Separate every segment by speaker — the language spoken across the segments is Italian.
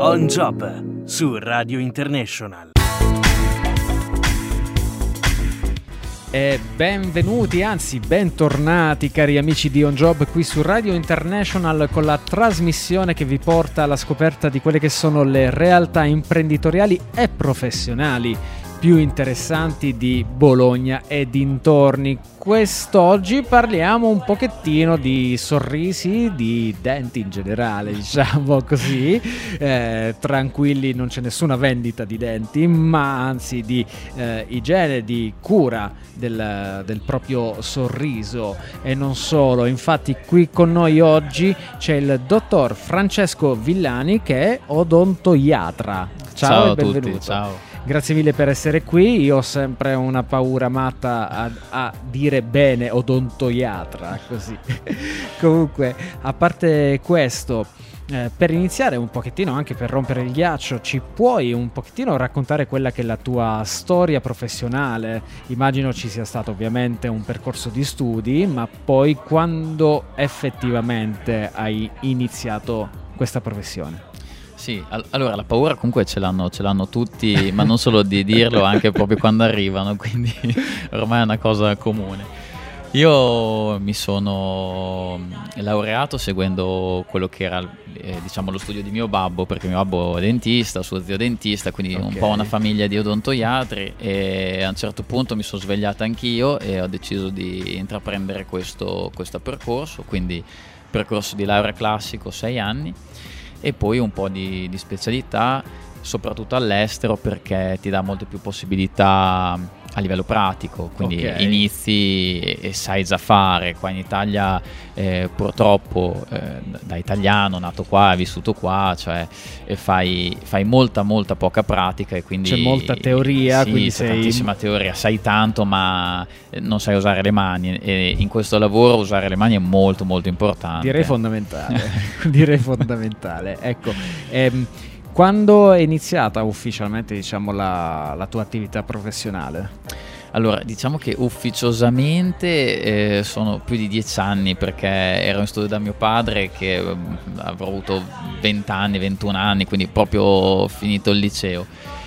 Speaker 1: On Job su Radio International.
Speaker 2: E benvenuti, anzi bentornati cari amici di On Job qui su Radio International con la trasmissione che vi porta alla scoperta di quelle che sono le realtà imprenditoriali e professionali più interessanti di Bologna e dintorni. Quest'oggi parliamo un pochettino di sorrisi, di denti in generale, diciamo così. Tranquilli, non c'è nessuna vendita di denti, ma anzi di igiene, di cura del proprio sorriso e non solo. Infatti qui con noi oggi c'è il dottor Francesco Villani che è odontoiatra. Ciao e benvenuto.
Speaker 3: Tutti, ciao.
Speaker 2: Grazie mille per essere qui. Io ho sempre una paura matta a dire bene odontoiatra, così. Comunque, a parte questo, per iniziare un pochettino, anche per rompere il ghiaccio, ci puoi un pochettino raccontare quella che è la tua storia professionale? Immagino ci sia stato ovviamente un percorso di studi, ma poi quando effettivamente hai iniziato questa professione?
Speaker 3: Sì, allora la paura comunque ce l'hanno tutti, ma non solo di dirlo, anche proprio quando arrivano, quindi ormai è una cosa comune. Io mi sono laureato seguendo quello che era diciamo lo studio di mio babbo, perché mio babbo è dentista, suo zio è dentista, quindi un po' una famiglia di odontoiatri, e a un certo punto mi sono svegliato anch'io e ho deciso di intraprendere questo percorso, quindi percorso di laurea classico 6 anni. E poi un po' di specialità, soprattutto all'estero, perché ti dà molte più possibilità a livello pratico, quindi inizi e sai già fare. Qua in Italia purtroppo da italiano nato qua, vissuto qua, cioè fai molta poca pratica, e quindi
Speaker 2: c'è molta teoria,
Speaker 3: sì,
Speaker 2: quindi
Speaker 3: c'è tantissima teoria, sai tanto ma non sai usare le mani, e in questo lavoro usare le mani è molto importante.
Speaker 2: Direi fondamentale. Direi fondamentale. Ecco, quando è iniziata ufficialmente, diciamo, la tua attività professionale?
Speaker 3: Allora, diciamo che ufficiosamente sono più di 10 anni, perché ero in studio da mio padre, che avrò avuto 20 anni, 21 anni, quindi proprio finito il liceo.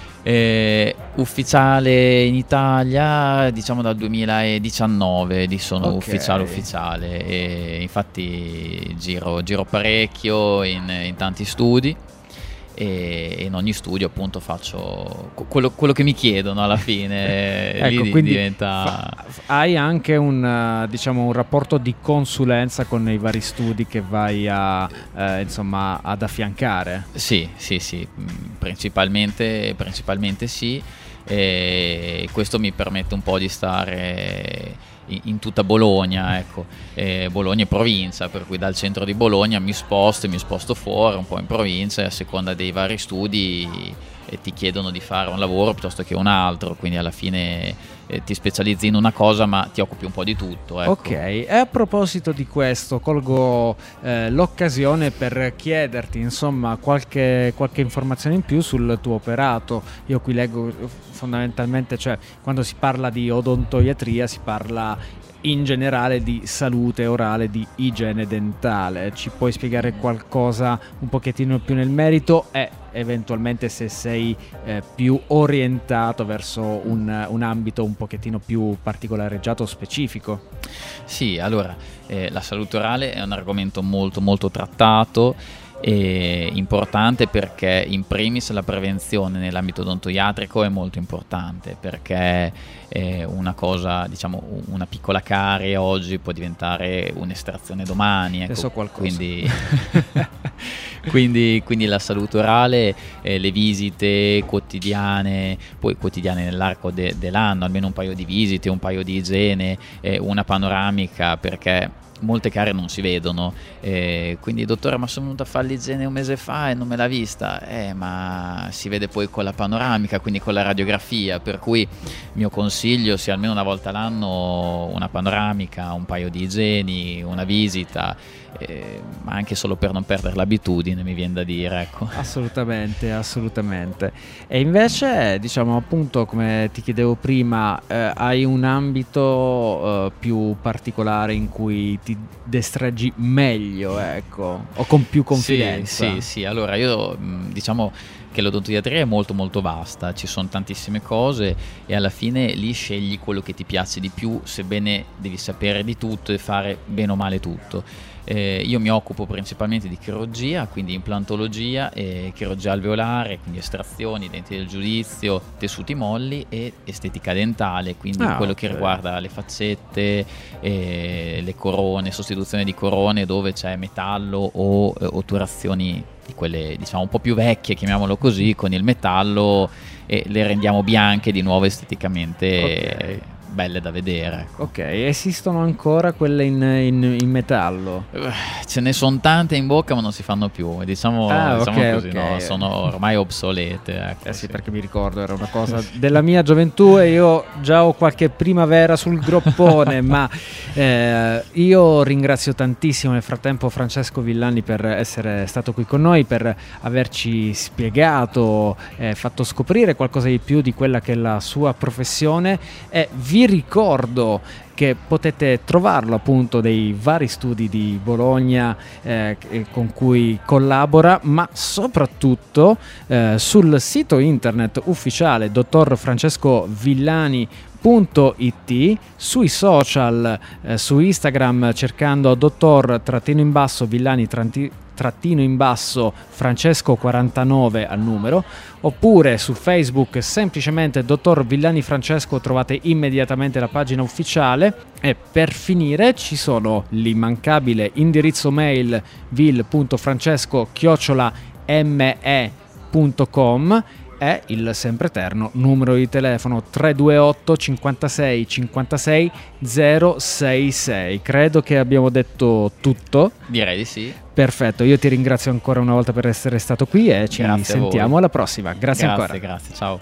Speaker 3: Ufficiale in Italia, diciamo dal 2019 sono ufficiale, e infatti giro parecchio in tanti studi. E in ogni studio appunto faccio quello che mi chiedono alla fine.
Speaker 2: Ecco,
Speaker 3: lì
Speaker 2: quindi
Speaker 3: diventa...
Speaker 2: hai anche un rapporto di consulenza con i vari studi che vai insomma ad affiancare?
Speaker 3: Sì, principalmente sì, e questo mi permette un po' di stare in tutta Bologna, ecco, Bologna e provincia, per cui dal centro di Bologna mi sposto fuori un po' in provincia, e a seconda dei vari studi ti chiedono di fare un lavoro piuttosto che un altro, quindi alla fine ti specializzi in una cosa ma ti occupi un po' di tutto, ecco.
Speaker 2: Ok, e a proposito di questo colgo l'occasione per chiederti insomma qualche informazione in più sul tuo operato. Io qui leggo fondamentalmente, cioè quando si parla di odontoiatria si parla in generale di salute orale, di igiene dentale. Ci puoi spiegare qualcosa un pochettino più nel merito, e eventualmente se sei più orientato verso un ambito un pochettino più particolareggiato o specifico?
Speaker 3: Sì, allora la salute orale è un argomento molto trattato e importante, perché in primis la prevenzione nell'ambito odontoiatrico è molto importante, perché una cosa, diciamo, una piccola carie oggi può diventare un'estrazione domani, ecco.
Speaker 2: So qualcosa.
Speaker 3: Quindi la salute orale, le visite quotidiane, poi quotidiane nell'arco dell'anno, almeno un paio di visite, un paio di igiene, una panoramica, perché molte carie non si vedono, quindi dottore, ma sono venuto a fare l'igiene un mese fa e non me l'ha vista, ma si vede poi con la panoramica, quindi con la radiografia, per cui mio consiglio sia almeno una volta l'anno una panoramica, un paio di igieni, una visita, ma anche solo per non perdere l'abitudine, mi viene da dire, ecco.
Speaker 2: Assolutamente. E invece, diciamo, appunto, come ti chiedevo prima, hai un ambito più particolare in cui ti ti destreggi meglio, ecco, o con più confidenza?
Speaker 3: Sì, allora io diciamo che l'odontodiatria è molto molto vasta, ci sono tantissime cose e alla fine lì scegli quello che ti piace di più, sebbene devi sapere di tutto e fare bene o male tutto. Io mi occupo principalmente di chirurgia, quindi implantologia e chirurgia alveolare, quindi estrazioni, denti del giudizio, tessuti molli e estetica dentale, quindi quello che riguarda le faccette, le corone, sostituzione di corone dove c'è metallo o otturazioni di quelle diciamo un po' più vecchie, chiamiamolo così, con il metallo, e le rendiamo bianche di nuovo esteticamente belle da vedere.
Speaker 2: Ok, esistono ancora quelle in metallo?
Speaker 3: Ce ne sono tante in bocca ma non si fanno più, diciamo così, no? Sono ormai obsolete, ecco,
Speaker 2: sì, perché mi ricordo era una cosa della mia gioventù e io già ho qualche primavera sul groppone. Ma io ringrazio tantissimo nel frattempo Francesco Villani per essere stato qui con noi, per averci spiegato, fatto scoprire qualcosa di più di quella che è la sua professione, e vi ricordo che potete trovarlo appunto dei vari studi di Bologna con cui collabora, ma soprattutto sul sito internet ufficiale dottorfrancescovillani.it, sui social, su Instagram cercando dottor-Villani Francesco 49 al numero, oppure su Facebook semplicemente Dottor Villani Francesco, trovate immediatamente la pagina ufficiale. E per finire ci sono l'immancabile indirizzo mail vil.francesco@me.com e il sempreterno numero di telefono 328 56 56 066. Credo che abbiamo detto tutto.
Speaker 3: Direi di sì.
Speaker 2: Perfetto, io ti ringrazio ancora una volta per essere stato qui e ci sentiamo alla prossima. Grazie ancora.
Speaker 3: Grazie, ciao.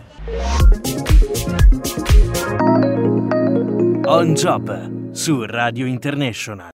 Speaker 1: On Job su Radio International.